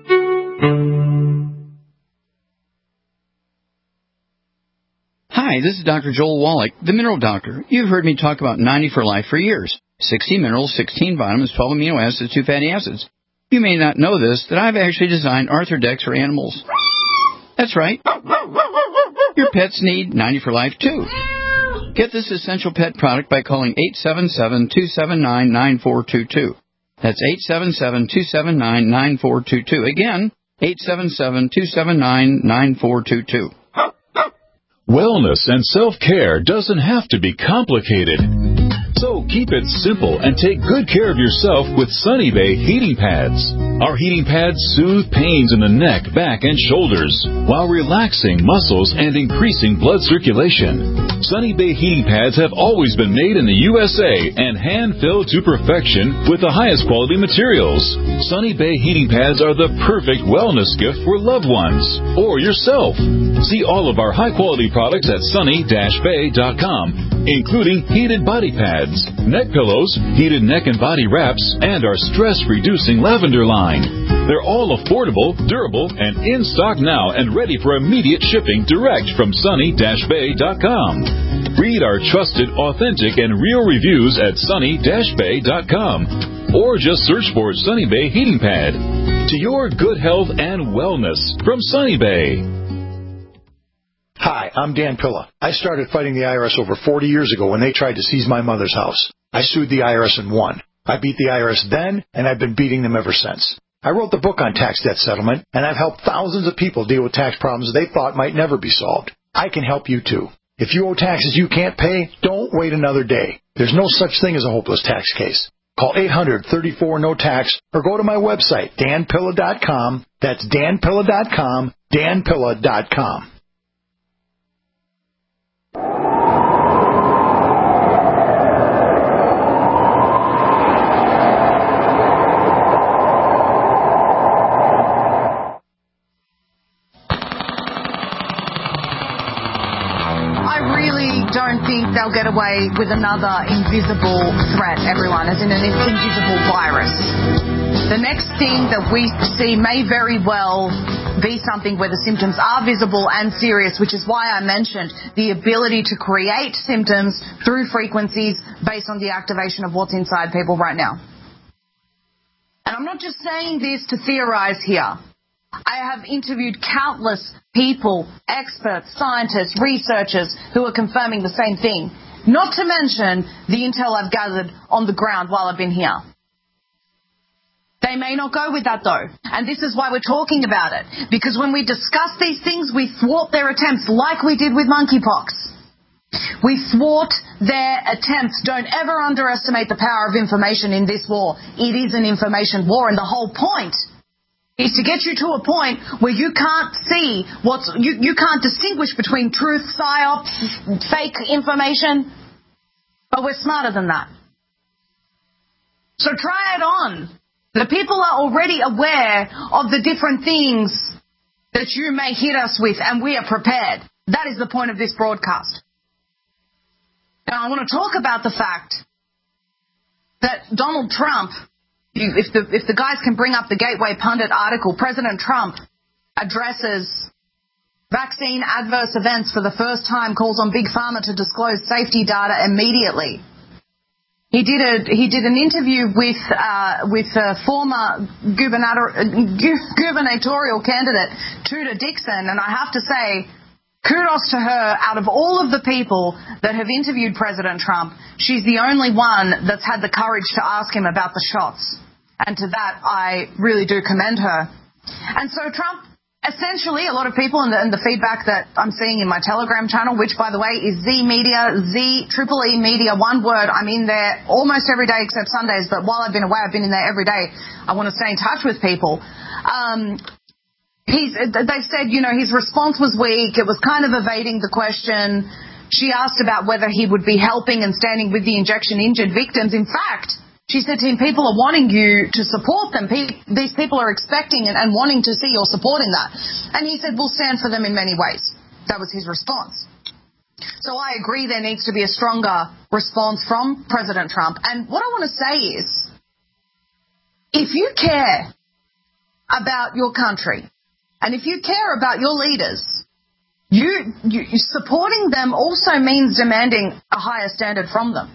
Hi, this is Doctor Joel Wallach, the Mineral Doctor. You've heard me talk about ninety for Life for years. sixty minerals, sixteen vitamins, twelve amino acids, two fatty acids. You may not know this, that I've actually designed Arthrodex for animals. That's right. Your pets need ninety for Life, too. Get this essential pet product by calling eight seven seven, two seven nine, nine four two two. That's eight seven seven, two seven nine, nine four two two. Again, eight seven seven, two seven nine, nine four two two. Wellness and self-care doesn't have to be complicated. So keep it simple and take good care of yourself with Sunny Bay heating pads. Our heating pads soothe pains in the neck, back, and shoulders while relaxing muscles and increasing blood circulation. Sunny Bay heating pads have always been made in the U S A and hand-filled to perfection with the highest quality materials. Sunny Bay heating pads are the perfect wellness gift for loved ones or yourself. See all of our high-quality products at sunny dash bay dot com, including heated body pads, neck pillows, heated neck and body wraps, and our stress-reducing lavender line. They're all affordable, durable, and in stock now and ready for immediate shipping direct from sunny dash bay dot com. Read our trusted, authentic, and real reviews at sunny dash bay dot com or just search for Sunny Bay Heating Pad. To your good health and wellness from Sunny Bay. Hi, I'm Dan Pilla. I started fighting the I R S over forty years ago when they tried to seize my mother's house. I sued the I R S and won. I beat the I R S then, and I've been beating them ever since. I wrote the book on tax debt settlement, and I've helped thousands of people deal with tax problems they thought might never be solved. I can help you, too. If you owe taxes you can't pay, don't wait another day. There's no such thing as a hopeless tax case. Call eight hundred, thirty-four, no tax or go to my website, dan pilla dot com. That's dan pilla dot com, dan pilla dot com. Don't think they'll get away with another invisible threat, everyone, as in an invisible virus. The next thing that we see may very well be something where the symptoms are visible and serious, which is why I mentioned the ability to create symptoms through frequencies based on the activation of what's inside people right now. And I'm not just saying this to theorize here. I have interviewed countless people, experts, scientists, researchers who are confirming the same thing. Not to mention the intel I've gathered on the ground while I've been here. They may not go with that though. And this is why we're talking about it. Because when we discuss these things, we thwart their attempts like we did with monkeypox. We thwart their attempts. Don't ever underestimate the power of information in this war. It is an information war, and the whole point is to get you to a point where you can't see what's, you, you can't distinguish between truth, psyops, fake information. But we're smarter than that. So try it on. The people are already aware of the different things that you may hit us with, and we are prepared. That is the point of this broadcast. Now, I want to talk about the fact that Donald Trump, If the, if the guys can bring up the Gateway Pundit article, President Trump addresses vaccine adverse events for the first time, calls on Big Pharma to disclose safety data immediately. He did a he did an interview with uh, with a former gubernator, gubernatorial candidate Tudor Dixon, and I have to say, kudos to her. Out of all of the people that have interviewed President Trump, she's the only one that's had the courage to ask him about the shots. And to that, I really do commend her. And so Trump essentially, a lot of people, and the, and the feedback that I'm seeing in my Telegram channel, which, by the way, is Z Media, Z Triple E Media, one word. I'm in there almost every day except Sundays, but while I've been away, I've been in there every day. I want to stay in touch with people. Um, he's, they said, you know, his response was weak. It was kind of evading the question. She asked about whether he would be helping and standing with the injection-injured victims. In fact, she said to him, people are wanting you to support them. Pe- these people are expecting and, and wanting to see you're supporting that. And he said, we'll stand for them in many ways. That was his response. So I agree there needs to be a stronger response from President Trump. And what I want to say is, if you care about your country and if you care about your leaders, you, you supporting them also means demanding a higher standard from them.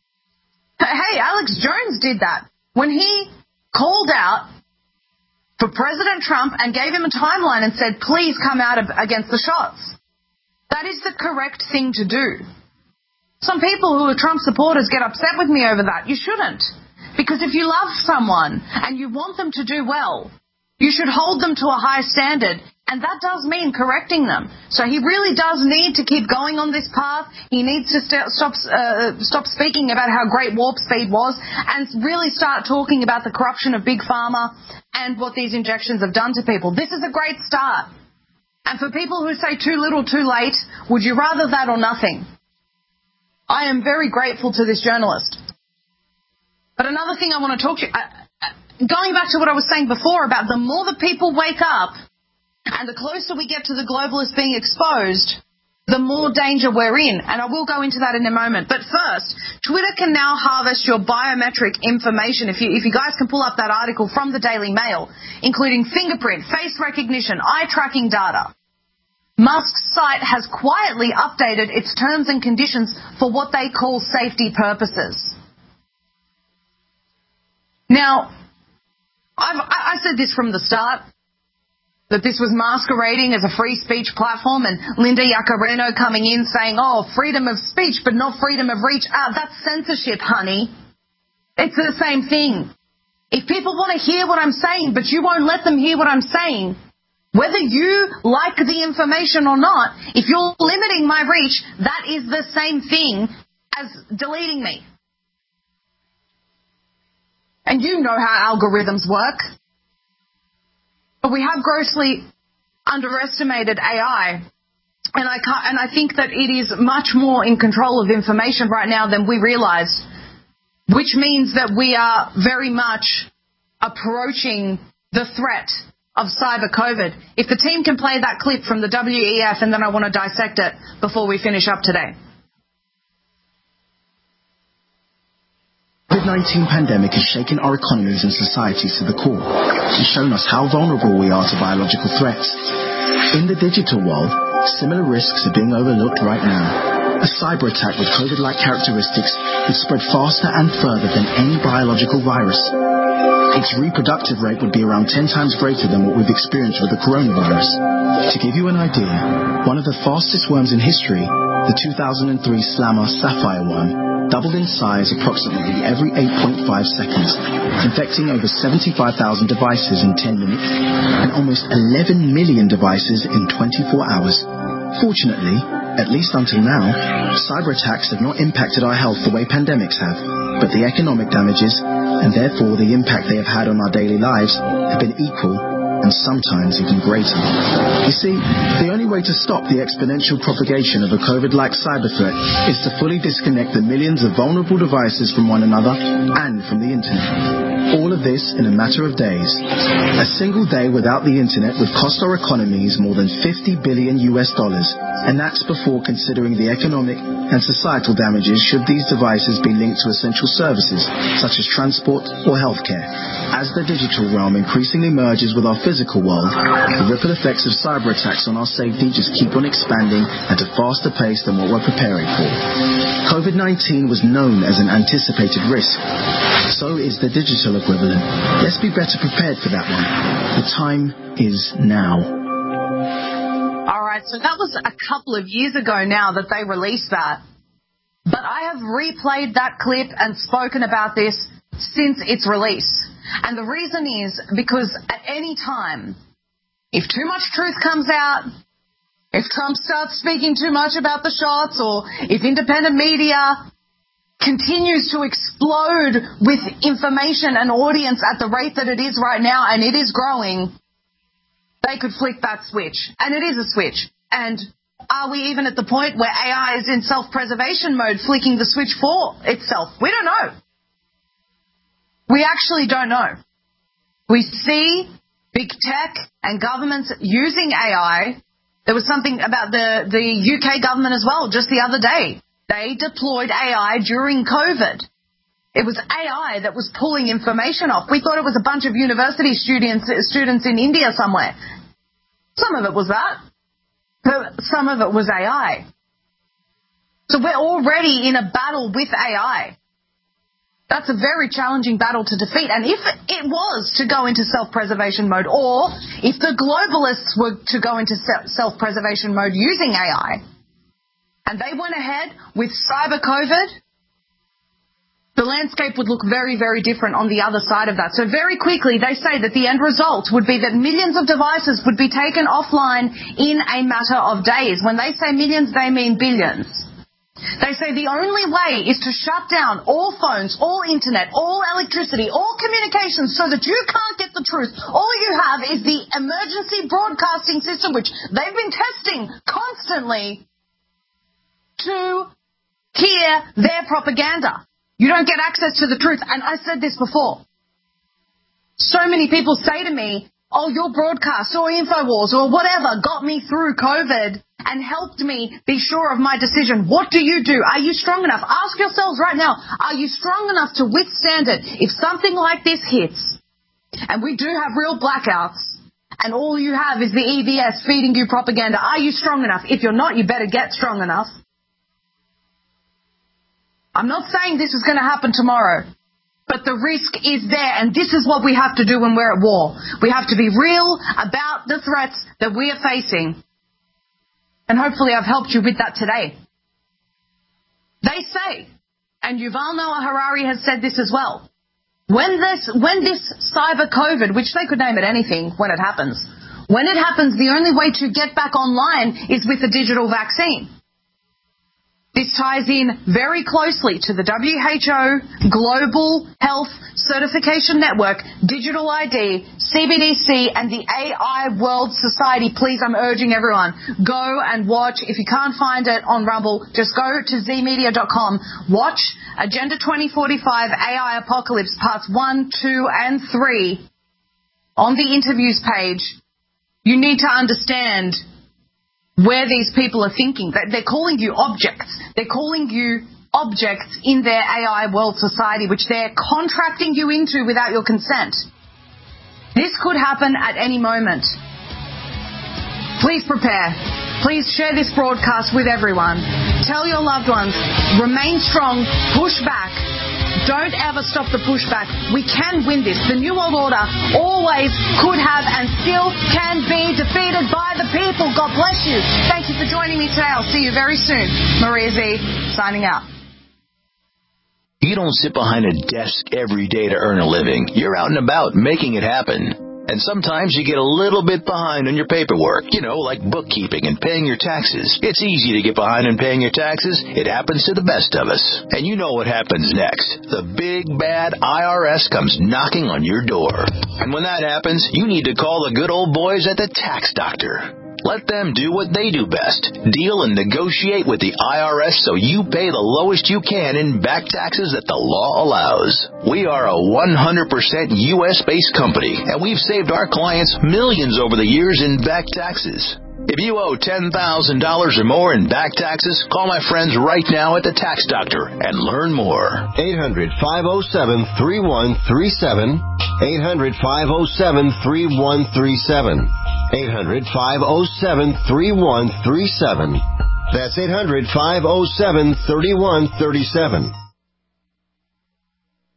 Hey, Alex Jones did that when he called out for President Trump and gave him a timeline and said, please come out of, against the shots. That is the correct thing to do. Some people who are Trump supporters get upset with me over that. You shouldn't. Because if you love someone and you want them to do well, you should hold them to a high standard. And that does mean correcting them. So he really does need to keep going on this path. He needs to st- stop uh, stop speaking about how great Warp Speed was and really start talking about the corruption of Big Pharma and what these injections have done to people. This is a great start. And for people who say too little, too late, would you rather that or nothing? I am very grateful to this journalist. But another thing I want to talk to you, uh, going back to what I was saying before about the more the people wake up, and the closer we get to the globalists being exposed, the more danger we're in. And I will go into that in a moment. But first, Twitter can now harvest your biometric information. If you, if you guys can pull up that article from the Daily Mail, including fingerprint, face recognition, eye tracking data. Musk's site has quietly updated its terms and conditions for what they call safety purposes. Now, I've, I said this from the start, that this was masquerading as a free speech platform, and Linda Yaccarino coming in saying, oh, freedom of speech, but not freedom of reach. Ah, that's censorship, honey. It's the same thing. If people want to hear what I'm saying, but you won't let them hear what I'm saying, whether you like the information or not, if you're limiting my reach, that is the same thing as deleting me. And you know how algorithms work. But we have grossly underestimated A I, and I can't, and I think that it is much more in control of information right now than we realize, which means that we are very much approaching the threat of cyber COVID. If the team can play that clip from the W E F, and then I want to dissect it before we finish up today. The COVID nineteen pandemic has shaken our economies and societies to the core and shown us how vulnerable we are to biological threats. In the digital world, similar risks are being overlooked right now. A cyber attack with COVID-like characteristics would spread faster and further than any biological virus. Its reproductive rate would be around ten times greater than what we've experienced with the coronavirus. To give you an idea, one of the fastest worms in history, the two thousand three Slammer sapphire worm, doubled in size approximately every eight point five seconds, infecting over seventy-five thousand devices in ten minutes and almost eleven million devices in twenty-four hours. Fortunately, at least until now, cyber attacks have not impacted our health the way pandemics have, but the economic damages, and therefore the impact they have had on our daily lives, have been equal and sometimes even greater. You see, the only way to stop the exponential propagation of a COVID-like cyber threat is to fully disconnect the millions of vulnerable devices from one another and from the internet. All of this in a matter of days. A single day without the internet would cost our economies more than fifty billion U S dollars, and that's before considering the economic and societal damages should these devices be linked to essential services such as transport or healthcare. As the digital realm increasingly merges with our physical world, the ripple effects of cyber attacks on our safety just keep on expanding at a faster pace than what we're preparing for. COVID nineteen was known as an anticipated risk. So is the digital equivalent. Let's be better prepared for that one. The time is now. All right, so that was a couple of years ago now that they released that. But I have replayed that clip and spoken about this since its release. And the reason is because at any time if too much truth comes out, if Trump starts speaking too much about the shots, or if independent media continues to explode with information and audience at the rate that it is right now, and it is growing, they could flick that switch. And it is a switch. And are we even at the point where A I is in self-preservation mode, flicking the switch for itself? We don't know. We actually don't know. We see big tech and governments using A I. There was something about the, the U K government as well just the other day. They deployed A I during COVID. It was A I that was pulling information off. We thought it was a bunch of university students, students in India somewhere. Some of it was that. But some of it was A I. So we're already in a battle with A I. That's a very challenging battle to defeat. And if it was to go into self-preservation mode, or if the globalists were to go into self-preservation mode using A I, and they went ahead with cyber COVID, the landscape would look very, very different on the other side of that. So very quickly, they say that the end result would be that millions of devices would be taken offline in a matter of days. When they say millions, they mean billions. They say the only way is to shut down all phones, all internet, all electricity, all communications so that you can't get the truth. All you have is the emergency broadcasting system, which they've been testing constantly to hear their propaganda. You don't get access to the truth. And I said this before. So many people say to me, oh, your broadcast or InfoWars or whatever got me through COVID and helped me be sure of my decision. What do you do? Are you strong enough? Ask yourselves right now, are you strong enough to withstand it? If something like this hits, and we do have real blackouts, and all you have is the E B S feeding you propaganda, are you strong enough? If you're not, you better get strong enough. I'm not saying this is going to happen tomorrow, but the risk is there, and this is what we have to do when we're at war. We have to be real about the threats that we are facing, and hopefully I've helped you with that today. They say, and Yuval Noah Harari has said this as well, when this, when this cyber COVID, which they could name it anything when it happens, when it happens, the only way to get back online is with a digital vaccine. This ties in very closely to the W H O Global Health Certification Network, Digital I D, C B D C, and the A I World Society. Please, I'm urging everyone, go and watch. If you can't find it on Rumble, just go to z media dot com. Watch Agenda twenty forty-five A I Apocalypse Parts one, two, and three on the interviews page. You need to understand where these people are thinking. They're calling you objects. They're calling you objects in their A I world society, which they're contracting you into without your consent. This could happen at any moment. Please prepare. Please share this broadcast with everyone. Tell your loved ones. Remain strong. Push back. Don't ever stop the pushback. We can win this. The New World Order always could have and still can be defeated by the people. God bless you. Thank you for joining me today. I'll see you very soon. Maria Z, signing out. You don't sit behind a desk every day to earn a living. You're out and about making it happen. And sometimes you get a little bit behind on your paperwork, you know, like bookkeeping and paying your taxes. It's easy to get behind on paying your taxes. It happens to the best of us. And you know what happens next. The big, bad I R S comes knocking on your door. And when that happens, you need to call the good old boys at the Tax Doctor. Let them do what they do best. Deal and negotiate with the I R S so you pay the lowest you can in back taxes that the law allows. We are a one hundred percent U S-based company, and we've saved our clients millions over the years in back taxes. If you owe ten thousand dollars or more in back taxes, call my friends right now at the Tax Doctor and learn more. eight hundred, five oh seven, three one three seven. eight hundred, five oh seven, three one three seven. eight hundred, five oh seven, three one three seven. That's eight hundred, five oh seven, three one three seven.